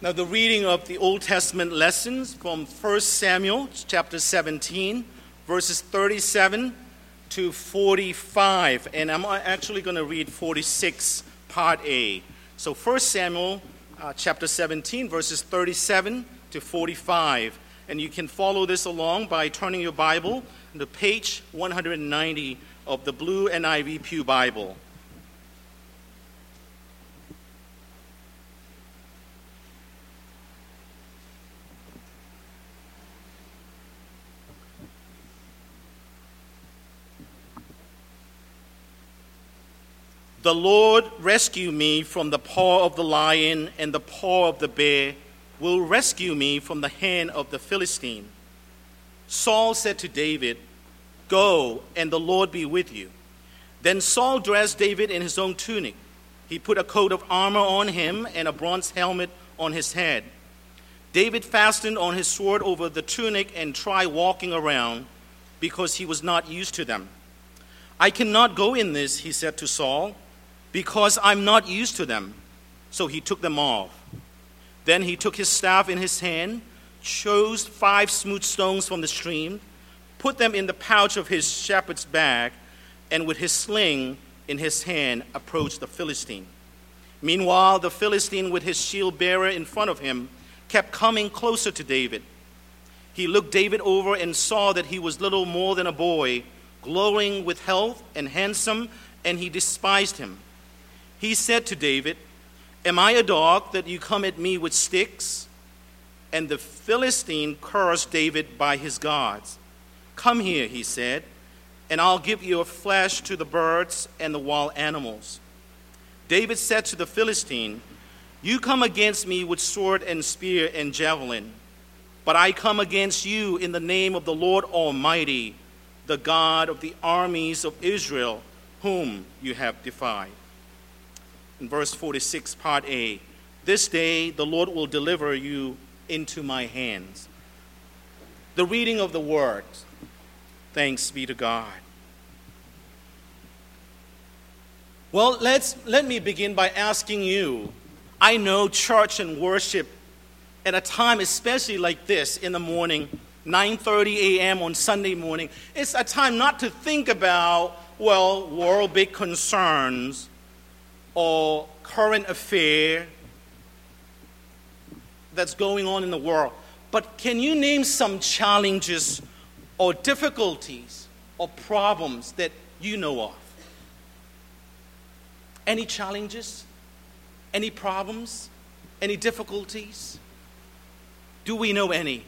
Now, the reading of the Old Testament lessons from 1 Samuel chapter 17, verses 37 to 45. And I'm actually going to read 46, part A. So 1 Samuel chapter 17, verses 37 to 45. And you can follow this along by turning your Bible to page 190 of the Blue NIV Pew Bible. The Lord rescue me from the paw of the lion, and the paw of the bear will rescue me from the hand of the Philistine. Saul said to David, "Go, and the Lord be with you." Then Saul dressed David in his own tunic. He put a coat of armor on him and a bronze helmet on his head. David fastened on his sword over the tunic and tried walking around because he was not used to them. "I cannot go in this," he said to Saul, "because I'm not used to them." So he took them off. Then he took his staff in his hand, chose 5 smooth stones from the stream, put them in the pouch of his shepherd's bag, and with his sling in his hand approached the Philistine. Meanwhile, the Philistine with his shield bearer in front of him kept coming closer to David. He looked David over and saw that he was little more than a boy, glowing with health and handsome, and he despised him. He said to David, "Am I a dog that you come at me with sticks?" And the Philistine cursed David by his gods. "Come here," he said, "and I'll give your flesh to the birds and the wild animals." David said to the Philistine, "You come against me with sword and spear and javelin, but I come against you in the name of the Lord Almighty, the God of the armies of Israel, whom you have defied." In verse 46, part A, "This day the Lord will deliver you into my hands." The reading of the word. Thanks be to God. Well, let me begin by asking you, I know church and worship at a time especially like this in the morning, 9:30 a.m. on Sunday morning, it's a time not to think about, world big concerns or current affair that's going on in the world. But can you name some challenges or difficulties or problems that you know of? Any challenges? Any problems? Any difficulties? Do we know any?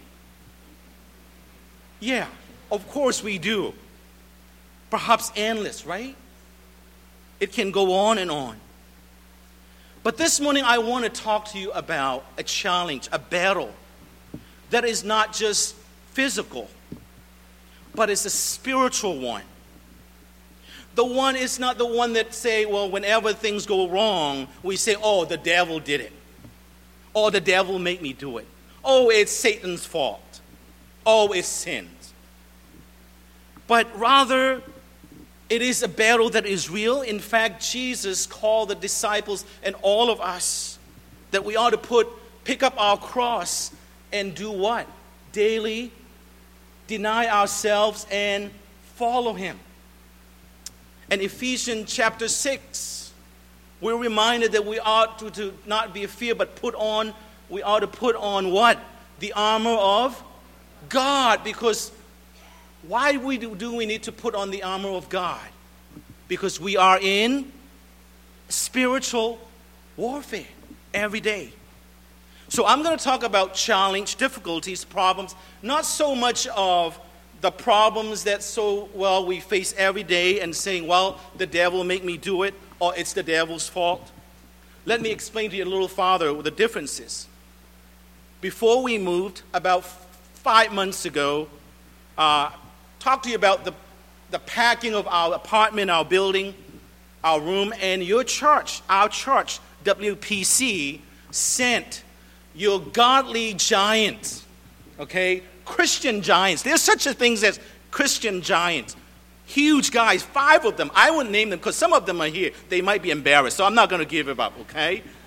Yeah, of course we do. Perhaps endless, right? It can go on and on. But this morning I want to talk to you about a challenge, a battle that is not just physical, but it's a spiritual one. The one is not the one that say, whenever things go wrong, we say, "Oh, the devil did it." "Oh, the devil made me do it." "Oh, it's Satan's fault." "Oh, it's sin." But rather, it is a battle that is real. In fact, Jesus called the disciples and all of us that we ought to pick up our cross and do what? Daily deny ourselves and follow him. In Ephesians chapter 6, we're reminded that we ought to not be afraid, but we ought to put on what? The armor of God. Because why do we need to put on the armor of God? Because we are in spiritual warfare every day. So I'm going to talk about challenge, difficulties, problems, not so much of the problems that we face every day and saying, the devil make me do it, or it's the devil's fault. Let me explain to you a little farther what the difference is. Before we moved, about 5 months ago, talked to you about the packing of our apartment, our building, our room, and your church, our church, WPC, sent your godly giants, okay? Christian giants. There's such a thing as Christian giants. Huge guys, 5 of them. I wouldn't name them because some of them are here. They might be embarrassed, so I'm not going to give it up, okay?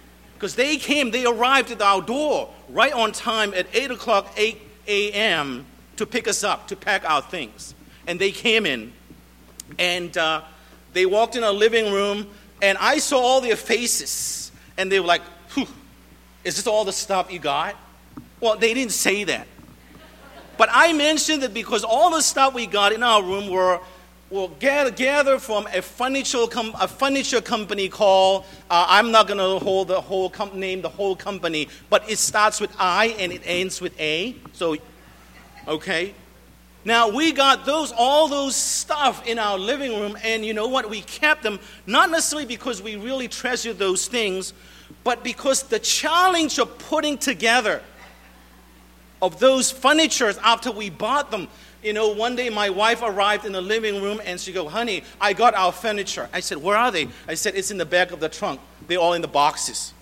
Because they arrived at our door right on time at 8 o'clock, 8 a.m. to pick us up, to pack our things. And they came in, and they walked in our living room, and I saw all their faces. And they were like, "Whew, is this all the stuff you got?" Well, they didn't say that. But I mentioned that because all the stuff we got in our room were gathered from a furniture company called, I'm not going to hold name the whole company, but it starts with I and it ends with A. So, okay. Now, we got all those stuff in our living room, and you know what? We kept them, not necessarily because we really treasure those things, but because the challenge of putting together of those furnitures after we bought them. You know, one day my wife arrived in the living room and she goes, "Honey, I got our furniture." I said, "Where are they?" I said, "It's in the back of the trunk. They're all in the boxes."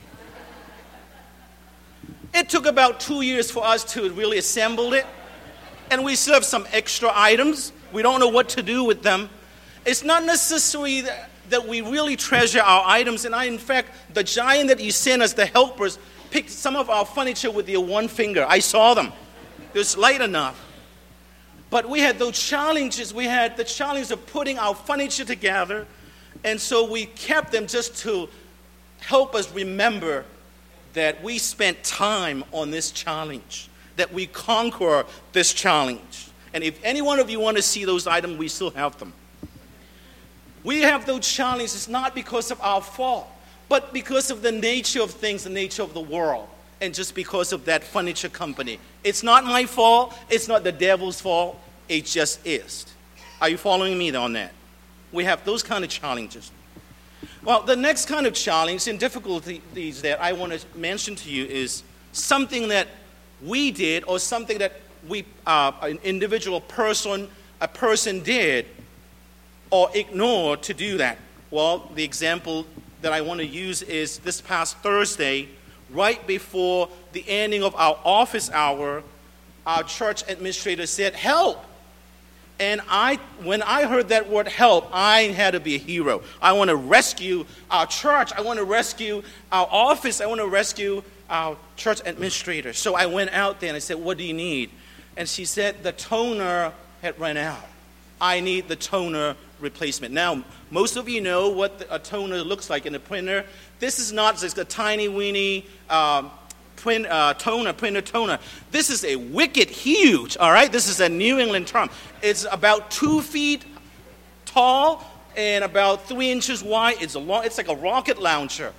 It took about 2 years for us to really assemble it. And we still have some extra items. We don't know what to do with them. It's not necessary that we really treasure our items. And in fact, the giant that you sent us, the helpers, picked some of our furniture with their one finger. I saw them. It was light enough. But we had those challenges. We had the challenge of putting our furniture together. And so we kept them just to help us remember that we spent time on this challenge, that we conquer this challenge. And if any one of you want to see those items, we still have them. We have those challenges not because of our fault, but because of the nature of things, the nature of the world, and just because of that furniture company. It's not my fault. It's not the devil's fault. It just is. Are you following me on that? We have those kind of challenges. Well, the next kind of challenge and difficulties that I want to mention to you is something that we did or something that an individual person, a person did or ignored to do that. Well, the example that I want to use is this past Thursday, right before the ending of our office hour, our church administrator said, "Help." And when I heard that word help, I had to be a hero. I want to rescue our church. I want to rescue our office. I want to rescue our church administrator. So I went out there and I said, "What do you need?" And she said, "The toner had run out. I need the toner replacement." Now, most of you know what a toner looks like in a printer. This is not just a tiny weeny printer toner. This is a wicked huge, all right? This is a New England term. It's about 2 feet tall and about 3 inches wide. It's like a rocket launcher.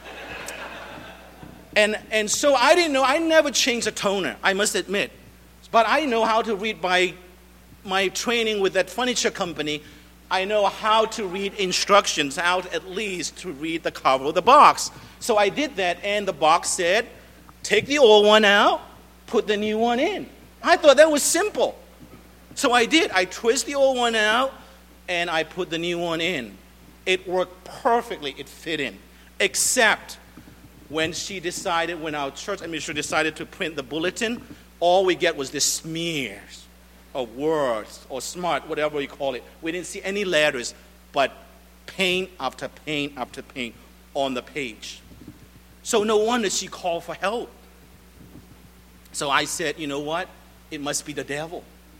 And so I didn't know. I never changed a toner, I must admit. But I know how to read by my training with that furniture company. I know how to read instructions, how at least to read the cover of the box. So I did that, and the box said, "Take the old one out, put the new one in." I thought that was simple. So I did. I twist the old one out, and I put the new one in. It worked perfectly. It fit in. Except when our church administrator decided to print the bulletin, all we get was this smears of words or smart, whatever you call it. We didn't see any letters, but paint after paint after paint on the page. So no wonder she called for help. So I said, "You know what? It must be the devil."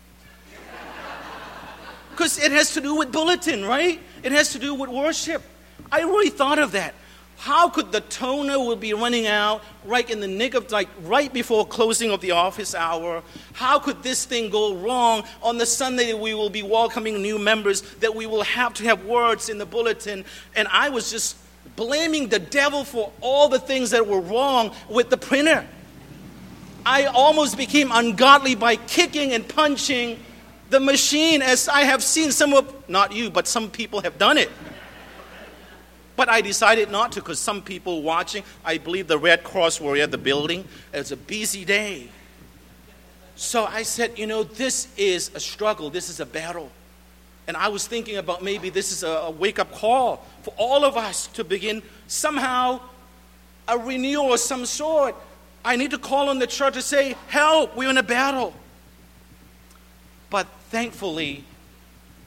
Because it has to do with bulletin, right? It has to do with worship. I really thought of that. How could the toner will be running out right in the nick of, right before closing of the office hour? How could this thing go wrong on the Sunday that we will be welcoming new members, that we will have to have words in the bulletin? And I was just blaming the devil for all the things that were wrong with the printer. I almost became ungodly by kicking and punching the machine, as I have seen not you, but some people have done it. But I decided not to, because some people watching, I believe the Red Cross were at the building. It was a busy day. So I said, this is a struggle. This is a battle. And I was thinking about maybe this is a wake-up call for all of us to begin somehow a renewal of some sort. I need to call on the church to say, "Help, we're in a battle." But thankfully,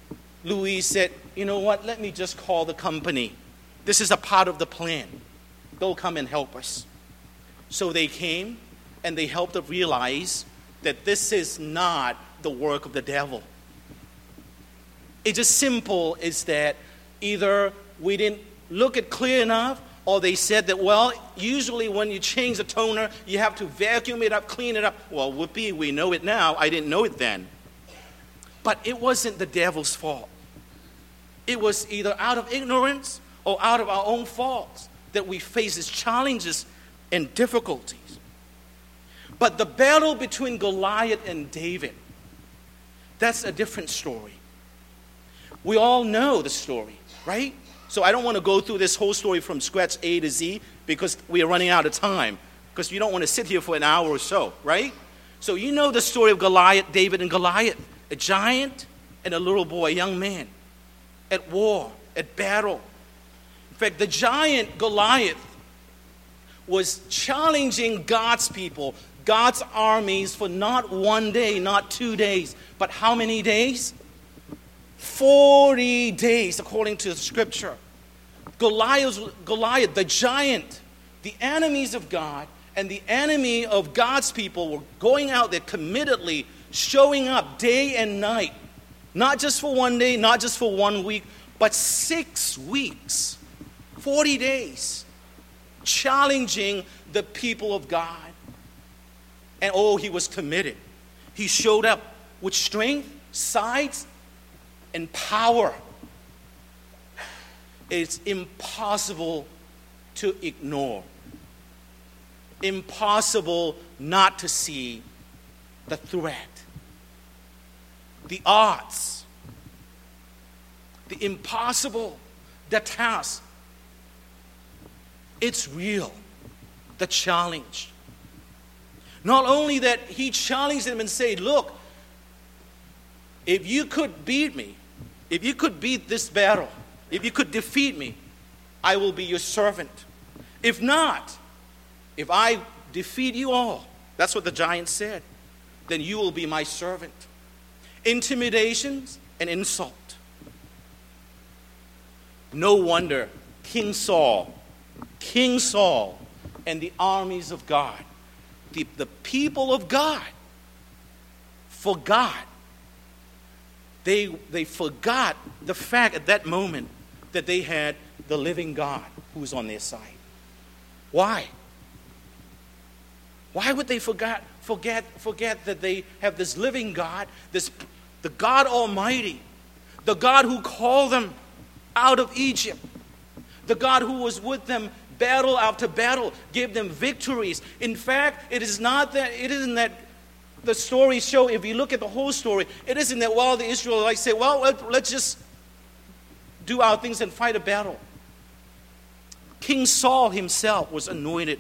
Louise said, "You know what, let me just call the company. This is a part of the plan." They'll come and help us. So they came, and they helped us realize that this is not the work of the devil. It's just simple as that either we didn't look it clear enough, or they said that, well, usually when you change the toner, you have to vacuum it up, clean it up. Well, whoopee, we know it now. I didn't know it then. But it wasn't the devil's fault. It was either out of ignorance or out of our own faults that we face these challenges and difficulties. But the battle between Goliath and David, that's a different story. We all know the story, right? So I don't want to go through this whole story from scratch A to Z because we are running out of time. Because you don't want to sit here for an hour or so, right? So you know the story of Goliath, David and Goliath. A giant and a little boy, a young man, at war, at battle. In fact, the giant Goliath was challenging God's people, God's armies for not 1 day, not 2 days, but how many days? 40 days, according to the scripture. Goliath, the giant, the enemies of God and the enemy of God's people were going out there committedly, showing up day and night. Not just for 1 day, not just for 1 week, but 6 weeks, 40 days, challenging the people of God. And he was committed. He showed up with strength, size, and power. It's impossible to ignore. Impossible not to see the threat, the odds, the impossible, the task. It's real, the challenge. Not only that, he challenged them and said, look, if you could beat me, if you could beat this battle, if you could defeat me, I will be your servant. If not, if I defeat you all, that's what the giant said, then you will be my servant. Intimidations and insult. No wonder King Saul and the armies of God, the people of God, forgot. They forgot the fact at that moment that they had the living God who was on their side. Why? Why would they forget that they have this living God, the God Almighty, the God who called them out of Egypt, the God who was with them battle after battle, gave them victories. In fact, it isn't that the stories show, if you look at the whole story, it isn't that, well, the Israelites say, well, let's just do our things and fight a battle. King Saul himself was anointed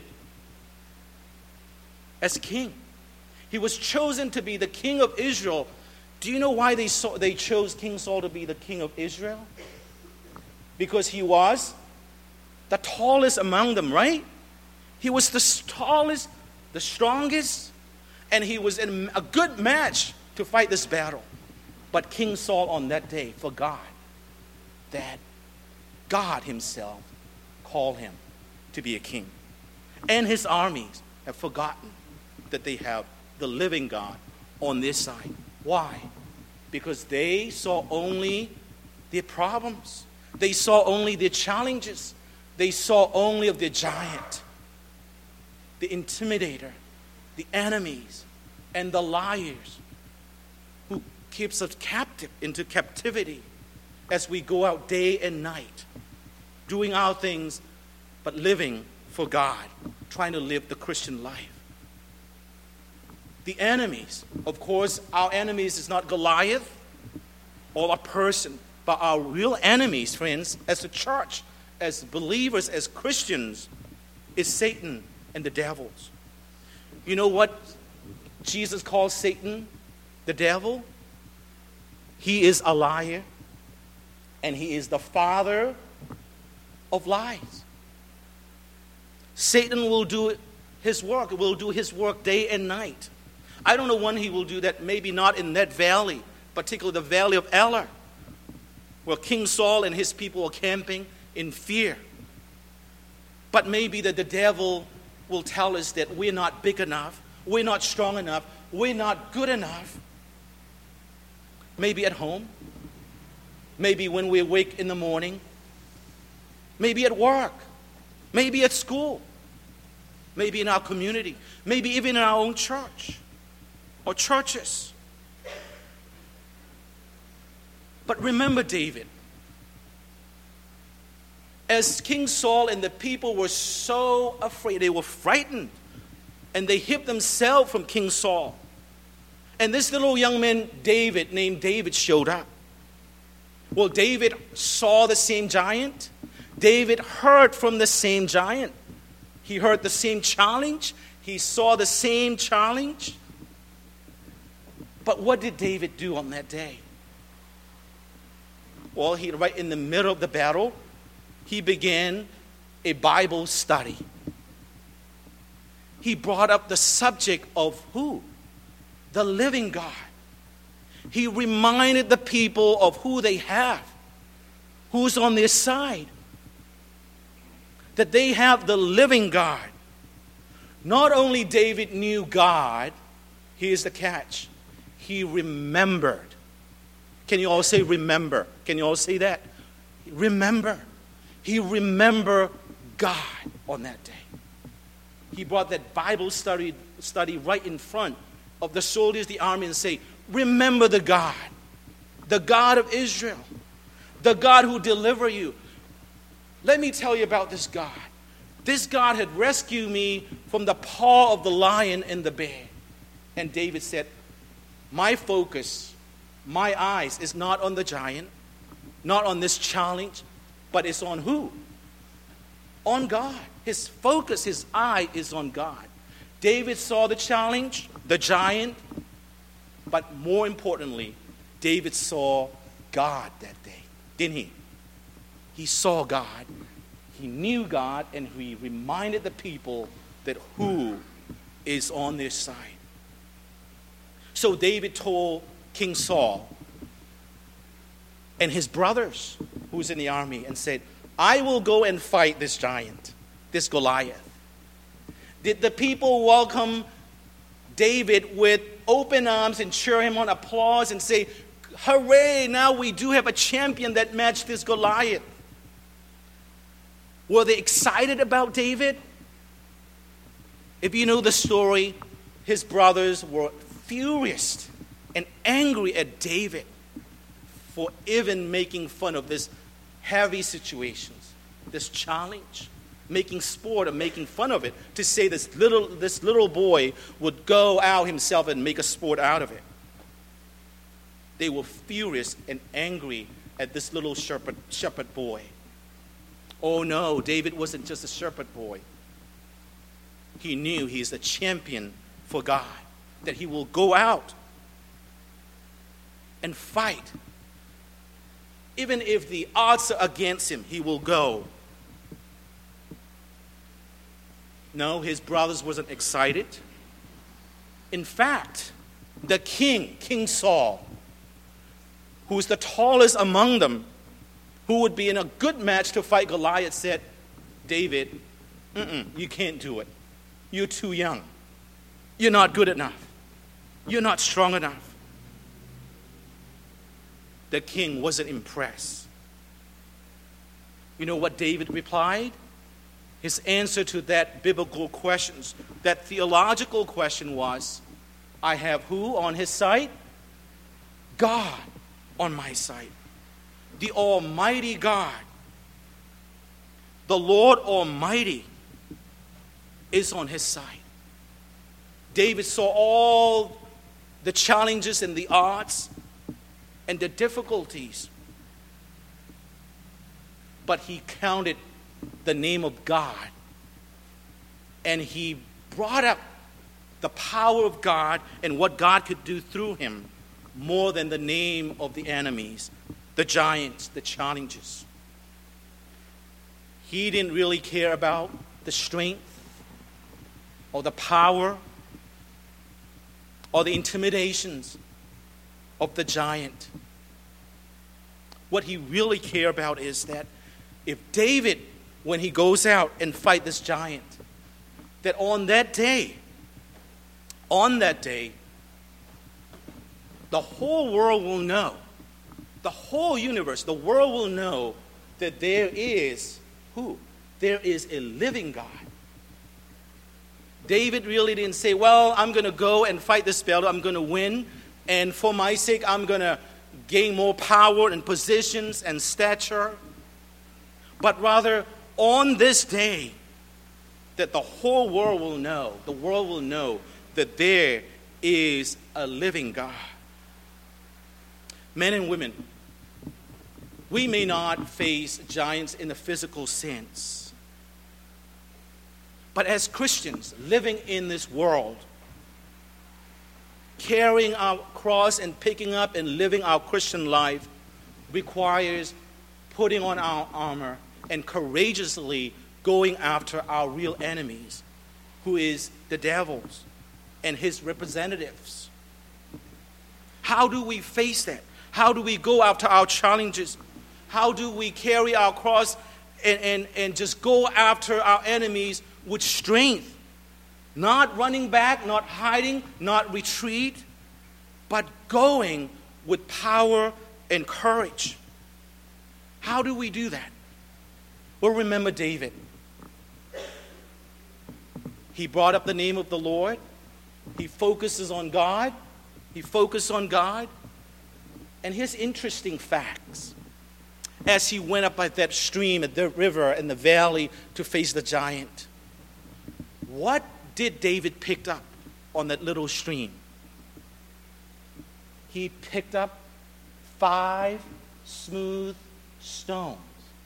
as king. He was chosen to be the king of Israel. Do you know why they chose King Saul to be the king of Israel? Because he was the tallest among them, right? He was the tallest, the strongest, and he was in a good match to fight this battle. But King Saul on that day forgot that God himself called him to be a king. And his armies have forgotten that they have the living God on their side. Why? Because they saw only their problems. They saw only their challenges. They saw only of the giant, the intimidator, the enemies, and the liars who keeps us captive into captivity as we go out day and night, doing our things, but living for God, trying to live the Christian life. The enemies, of course, our enemies is not Goliath or a person, but our real enemies, friends, as a church, as believers, as Christians, is Satan and the devils. You know what Jesus calls Satan, the devil? He is a liar, and he is the father of lies. Satan will do his work day and night. I don't know when he will do that, maybe not in that valley, particularly the valley of Elah, where King Saul and his people are camping in fear. But maybe that the devil will tell us that we're not big enough, we're not strong enough, we're not good enough. Maybe at home, maybe when we wake in the morning, maybe at work, maybe at school, maybe in our community, maybe even in our own church or churches. But remember David. As King Saul and the people were so afraid, they were frightened, and they hid themselves from King Saul. And this little young man, named David, showed up. Well, David saw the same giant. David heard from the same giant. He heard the same challenge. He saw the same challenge. But what did David do on that day? Well, right in the middle of the battle, he began a Bible study. He brought up the subject of who? The living God. He reminded the people of who they have, who's on their side. That they have the living God. Not only David knew God, here's the catch. He remembered. Can you all say remember? Can you all say that? Remember. He remembered God on that day. He brought that Bible study right in front of the soldiers, the army, and say, remember the God of Israel, the God who delivered you. Let me tell you about this God. This God had rescued me from the paw of the lion and the bear. And David said, my focus, my eyes is not on the giant, not on this challenge, but it's on who? On God. His focus, his eye is on God. David saw the challenge, the giant, but more importantly, David saw God that day, didn't he? He saw God, he knew God, and he reminded the people that who is on their side. So David told King Saul and his brothers who's in the army and said, I will go and fight this giant, this Goliath. Did the people welcome David with open arms and cheer him on, applause, and say, hooray, now we do have a champion that matched this Goliath? Were they excited about David? If you know the story, his brothers were furious and angry at David for even making fun of this heavy situations, this challenge, making sport of making fun of it, to say this little boy would go out himself and make a sport out of it. They were furious and angry at this little shepherd boy. Oh no, David wasn't just a shepherd boy. He knew he's a champion for God, that he will go out and fight. Even if the odds are against him, he will go. No, his brothers wasn't excited. In fact, the King Saul, who is the tallest among them, who would be in a good match to fight Goliath, said, David, you can't do it. You're too young. You're not good enough. You're not strong enough. The king wasn't impressed. You know what David replied? His answer to that biblical question, that theological question was, I have who on his side? God on my side. The Almighty God. The Lord Almighty is on his side. David saw all the challenges and the odds and the difficulties, but he counted the name of God, and he brought up the power of God and what God could do through him more than the name of the enemies, the giants, the challenges. He didn't really care about the strength or the power or the intimidations of the giant. What he really cared about is that if David when he goes out and fight this giant, that on that day, the whole world will know, the whole universe, the world will know that there is who? There is a living God. David really didn't say, well, I'm going to go and fight this battle, I'm going to win, and for my sake, I'm going to gain more power and positions and stature. But rather, on this day, that the whole world will know, the world will know that there is a living God. Men and women, we may not face giants in the physical sense, but as Christians living in this world, carrying our cross and picking up and living our Christian life requires putting on our armor and courageously going after our real enemies, who is the devil and his representatives. How do we face that? How do we go after our challenges? How do we carry our cross and just go after our enemies with strength? Not running back, not hiding, not retreat, but going with power and courage. How do we do that? Well, remember David. He brought up the name of the Lord. He focuses on God. He focused on God. And here's interesting facts. As he went up by that stream, at the river, and the valley to face the giant, what did David pick up on that little stream? He picked up 5 smooth stones.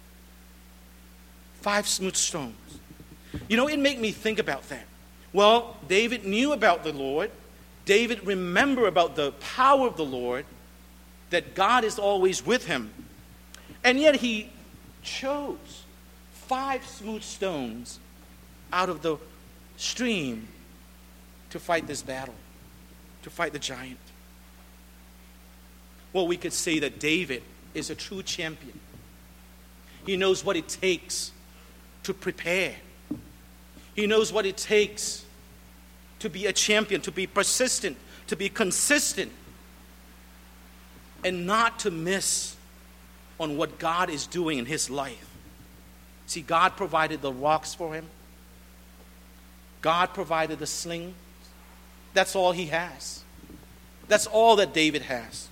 5 smooth stones. You know, it made me think about that. Well, David knew about the Lord. David remembered about the power of the Lord, that God is always with him. And yet he chose 5 smooth stones out of the stream to fight this battle, to fight the giant. Well, we could say that David is a true champion. He knows what it takes to prepare. He knows what it takes to be a champion, to be persistent, to be consistent, and not to miss on what God is doing in his life. See, God provided the rocks for him. God provided the sling. That's all he has. That's all that David has.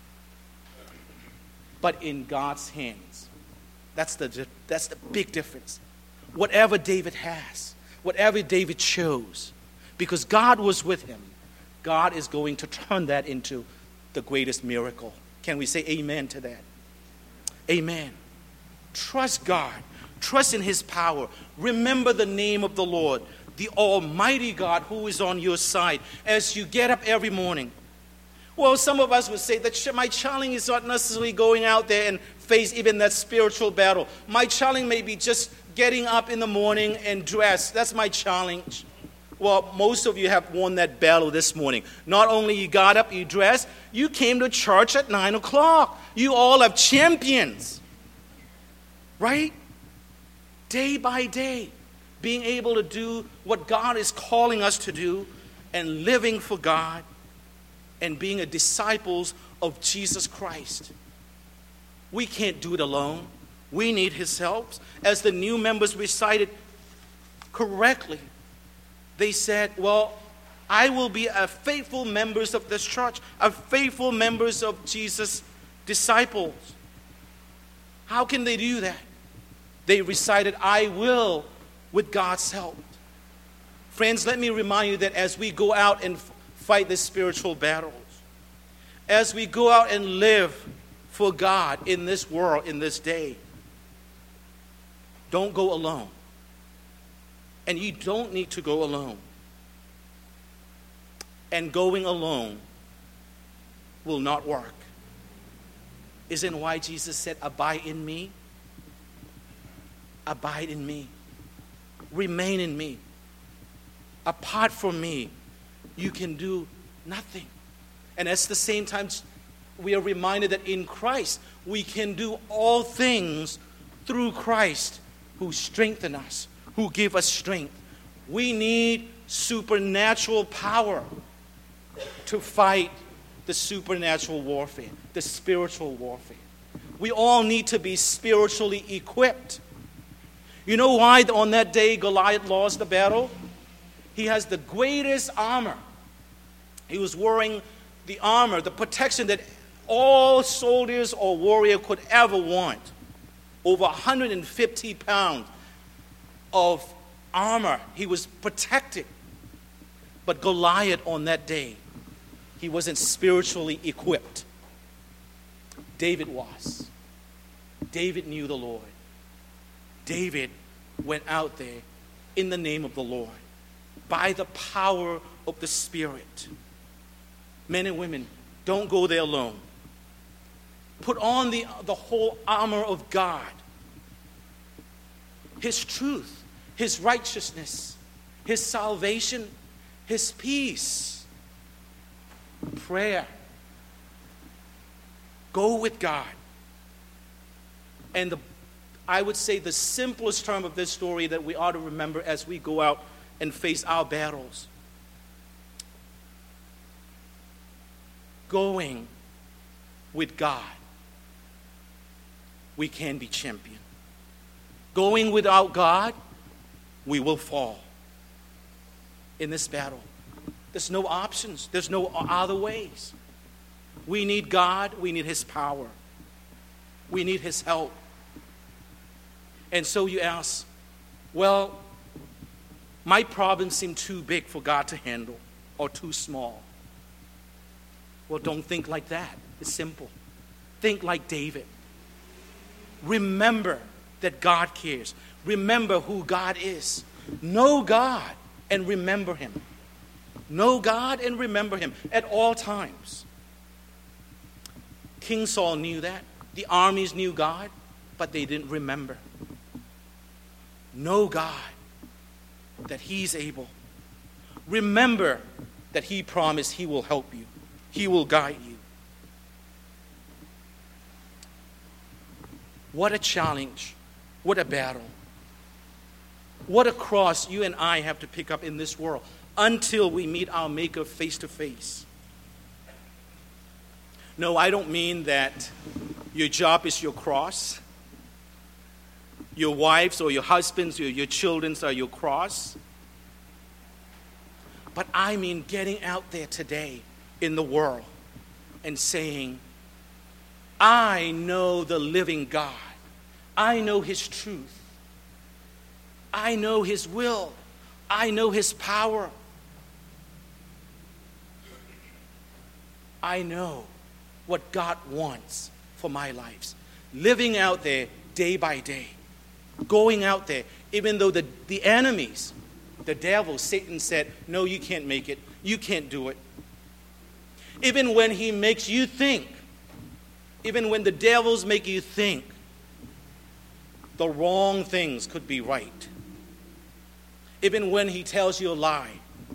But in God's hands, that's the big difference. Whatever David has, whatever David chose, because God was with him, God is going to turn that into the greatest miracle. Can we say amen to that? Amen. Trust God. Trust in his power. Remember the name of the Lord, the Almighty God who is on your side as you get up every morning. Well, some of us would say that my challenge is not necessarily going out there and face even that spiritual battle. My challenge may be just getting up in the morning and dress. That's my challenge. Well, most of you have won that battle this morning. Not only you got up, you dressed, you came to church at 9 o'clock. You all have champions. Right? Day by day, being able to do what God is calling us to do and living for God and being a disciples of Jesus Christ. We can't do it alone. We need his help. As the new members recited correctly, they said, well, I will be a faithful members of this church, a faithful members of Jesus' disciples. How can they do that? They recited, I will, with God's help. Friends, let me remind you that as we go out and fight the spiritual battles, as we go out and live for God in this world, in this day, don't go alone. And you don't need to go alone. And going alone will not work. Isn't why Jesus said, abide in me? Abide in me. Remain in me. Apart from me, you can do nothing. And at the same time, we are reminded that in Christ, we can do all things through Christ who strengthen us, who give us strength. We need supernatural power to fight the supernatural warfare, the spiritual warfare. We all need to be spiritually equipped. You know why on that day Goliath lost the battle? He has the greatest armor. He was wearing the armor, the protection that all soldiers or warrior could ever want. Over 150 pounds of armor. He was protected. But Goliath on that day, he wasn't spiritually equipped. David was. David knew the Lord. David went out there in the name of the Lord, by the power of the Spirit. Men and women, don't go there alone. Put on the whole armor of God. His truth, His righteousness, His salvation, His peace, prayer. Go with God. And I would say the simplest term of this story that we ought to remember as we go out and face our battles. Going with God, we can be champion. Going without God, we will fall in this battle. There's no options. There's no other ways. We need God. We need His power. We need His help. And so you ask, well, my problems seem too big for God to handle or too small. Well, don't think like that. It's simple. Think like David. Remember that God cares. Remember who God is. Know God and remember Him. Know God and remember Him at all times. King Saul knew that. The armies knew God, but they didn't remember. Know God, that He's able. Remember that He promised He will help you. He will guide you. What a challenge. What a battle. What a cross you and I have to pick up in this world until we meet our Maker face to face. No, I don't mean that your job is your cross. Your wives or your husbands or your children are your cross. But I mean getting out there today in the world and saying, I know the living God. I know His truth. I know His will. I know His power. I know what God wants for my life. Living out there day by day. Going out there, even though the enemies, the devil, Satan said, no, you can't make it. You can't do it. Even when he makes you think, even when the devils make you think the wrong things could be right, even when he tells you a lie,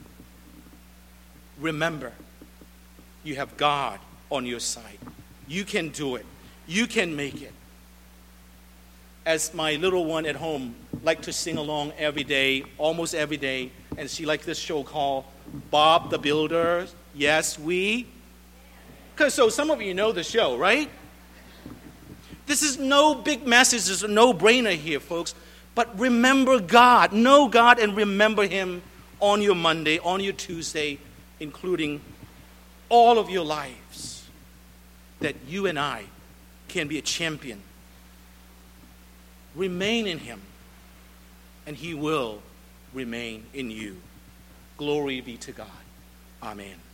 remember, you have God on your side. You can do it. You can make it. As my little one at home liked to sing along every day, almost every day, and she liked this show called Bob the Builder. Yes, we. Because so some of you know the show, right? This is no big message. It's a no-brainer here, folks. But remember God. Know God and remember Him on your Monday, on your Tuesday, including all of your lives. That you and I can be a champion. Remain in Him, and He will remain in you. Glory be to God. Amen.